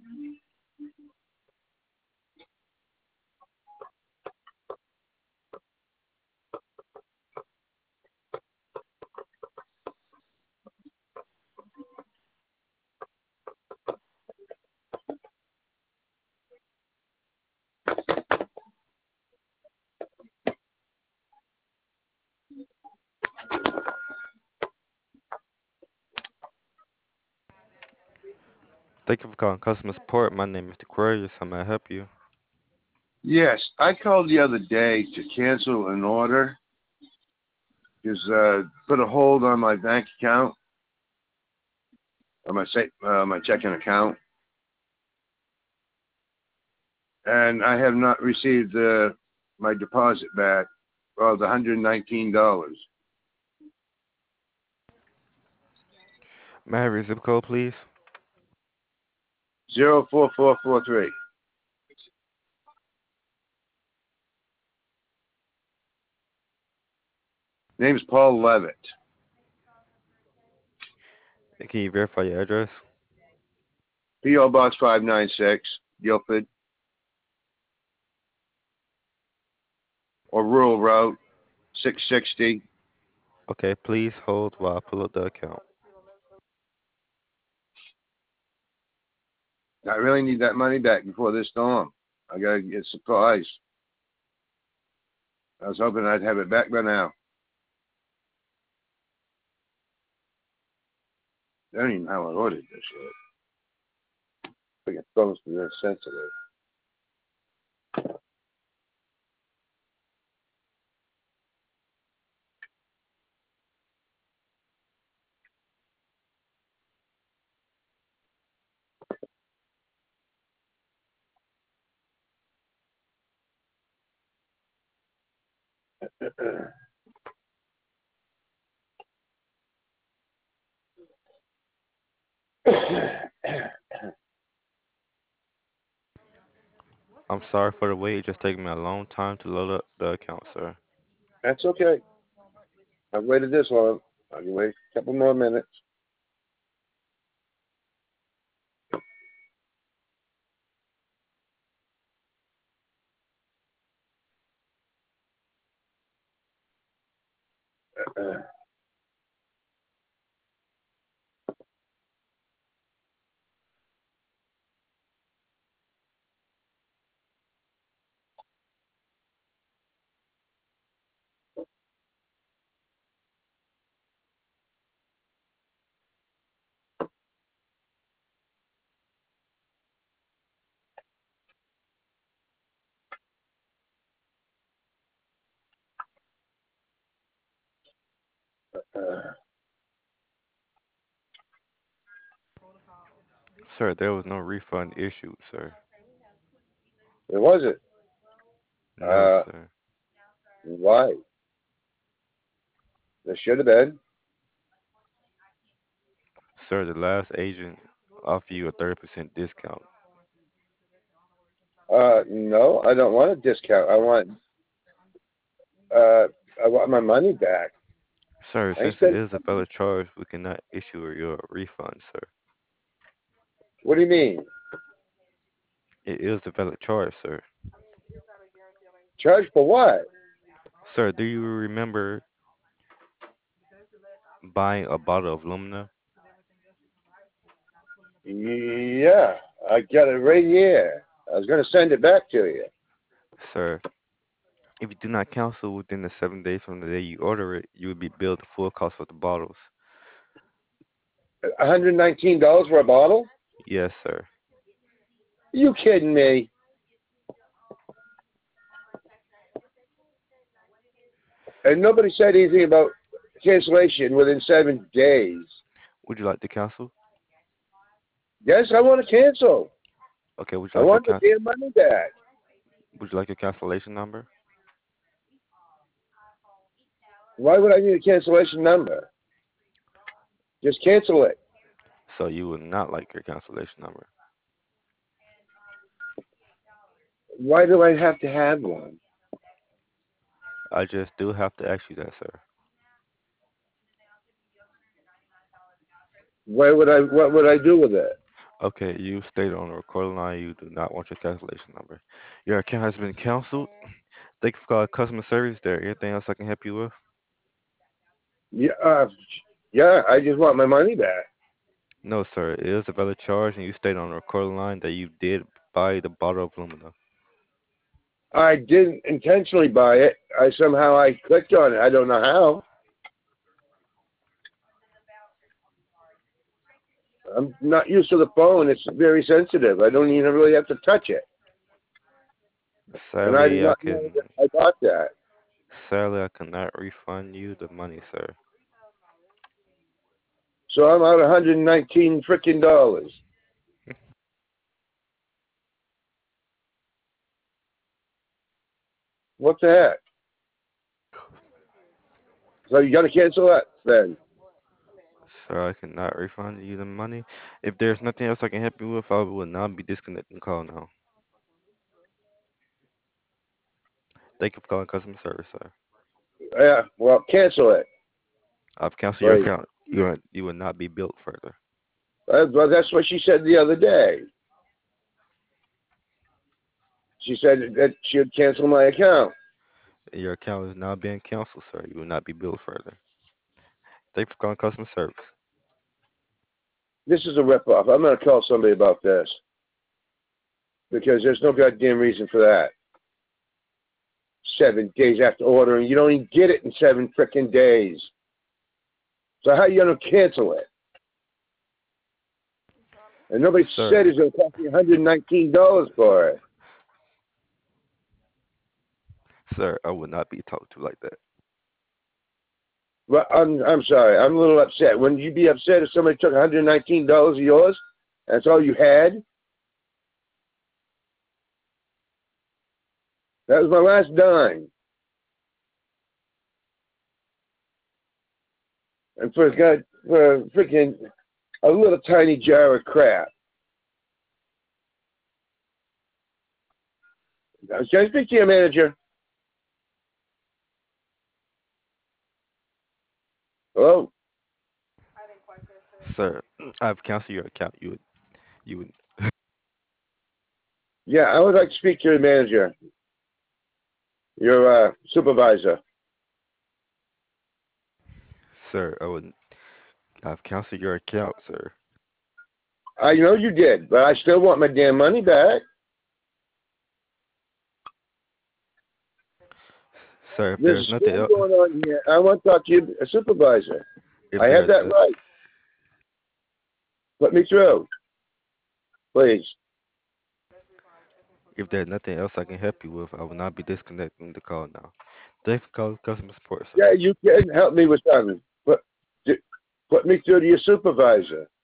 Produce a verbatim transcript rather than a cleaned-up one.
Thank you for calling customer support. My name is Aquarius. How may I help you? Yes, I called the other day to cancel an order. Just uh, put a hold on my bank account, on my sa- uh, my checking account, and I have not received uh, my deposit back. Well, the one hundred nineteen dollars. May I have your zip code, please? Zero four four four three. Name's Paul Levitt. And can you verify your address? P O Box five nine six, Guilford, or Rural Route six sixty. Okay, please hold while I pull up the account. I really need that money back before this storm. I gotta get supplies. I was hoping I'd have it back by now. I don't even know how I ordered this shit. I think it's supposed to be this sensitive. I'm sorry for the wait. It just taking me a long time to load up the account, sir. That's okay. I've waited this long. I can wait a couple more minutes. Sir, there was no refund issued, sir. It wasn't. No, Uh, sir. why? There should have been. Sir, the last agent offered you a thirty percent discount. Uh, no, I don't want a discount. I want, uh, I want my money back. Sir, I since it said, is a valid charge, we cannot issue you a refund, sir. what do you mean? It is a valid charge, sir. Charge for what? Sir, do you remember buying a bottle of Lumina? Yeah, I got it right here. I was going to send it back to you. Sir, if you do not cancel within the seven days from the day you order it, you will be billed the full cost of the bottles. one hundred nineteen dollars for a bottle? Yes, sir. You kidding me? And nobody said anything about cancellation within seven days. Would you like to cancel? Yes, I want to cancel. Okay, would you I like your want the can- damn money back. would you like your cancellation number? Why would I need a cancellation number? Just cancel it. So you would not like your cancellation number. Why do I have to have one? I just do have to ask you that, sir. Why would I? What would I do with it? Okay, you stated on the recording line you do not want your cancellation number. Your account has been canceled. Thank you for calling customer service. There, anything else I can help you with? Yeah, uh, yeah. I just want my money back. No, sir. It is a valid charge, and you stated on the recording line that you did buy the bottle of aluminum. I didn't intentionally buy it. I somehow I clicked on it. I don't know how. I'm not used to the phone. It's very sensitive. I don't even really have to touch it. And I did Sadly, I not know can. that I bought that. Sadly, I cannot refund you the money, sir. So I'm out one hundred nineteen freaking dollars. What the heck? So you got to cancel that then. Sir, I cannot refund you the money. If there's nothing else I can help you with, I will not be disconnecting the call now. Thank you for calling customer service, sir. Yeah. Well, cancel it. I've canceled your Right. account. You will, you will not be billed further. Uh, Well, that's what she said the other day. She said that she would cancel my account. Your account is now being canceled, sir. You will not be billed further. Thank you for calling customer service. This is a ripoff. I'm going to call somebody about this because there's no goddamn reason for that. Seven days after ordering, you don't even get it in seven freaking days. So how you going to cancel it? And nobody Sir, said it's going to cost me one hundred nineteen dollars for it. sir, I will not be talked to like that. Well, I'm, I'm sorry. I'm a little upset. Wouldn't you be upset if somebody took one hundred nineteen dollars of yours? That's all you had? That was my last dime. And for, God, for a freaking a little tiny jar of crap. Can I speak to your manager? Hello? Sir, I've canceled your account. You would, you would, Yeah, I would like to speak to your manager, your uh, supervisor. sir, I would, I've canceled your account, sir. I know you did, but I still want my damn money back. Sir, if There's there's a nothing scam else, going on here. I want to talk to your supervisor. if I have there, that right. Put me through, please. if there's nothing else I can help you with, I will not be disconnecting the call now. Thank you for calling customer support, sir. Yeah, you can help me with something. Put, put me through to your supervisor.